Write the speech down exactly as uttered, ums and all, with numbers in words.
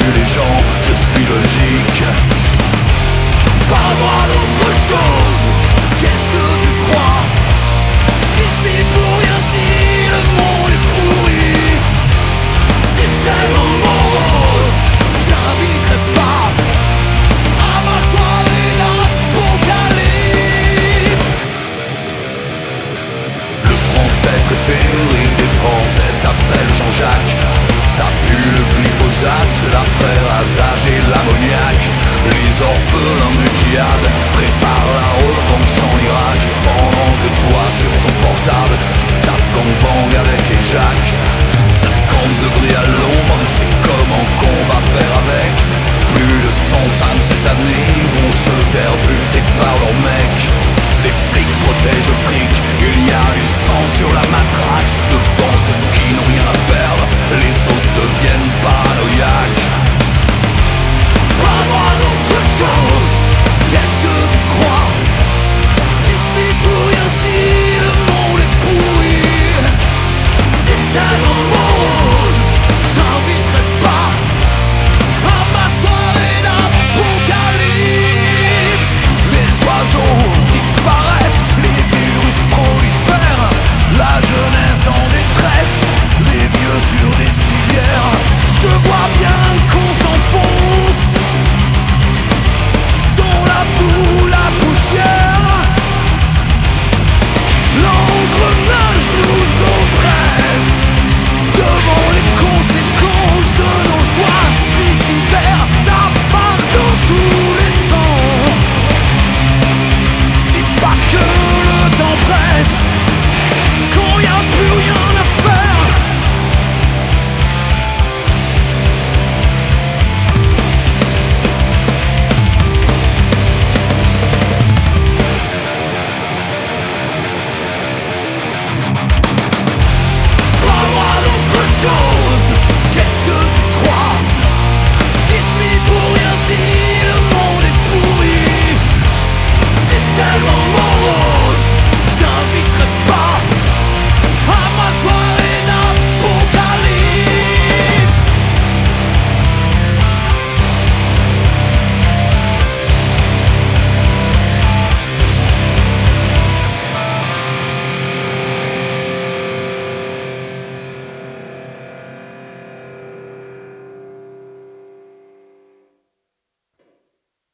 tue les gens, je suis logique. Parle-moi d'autre chose, qu'est-ce que tu crois? J'y suis pour rien si le monde est pourri. T'es tellement morose, je n'inviterai pas à ma soirée d'apocalypse. Le français préféré des Français s'appelle Jean-Jacques. Ça pue le glyphosate, la prérasage et l'ammoniaque. Les orphelins du djihad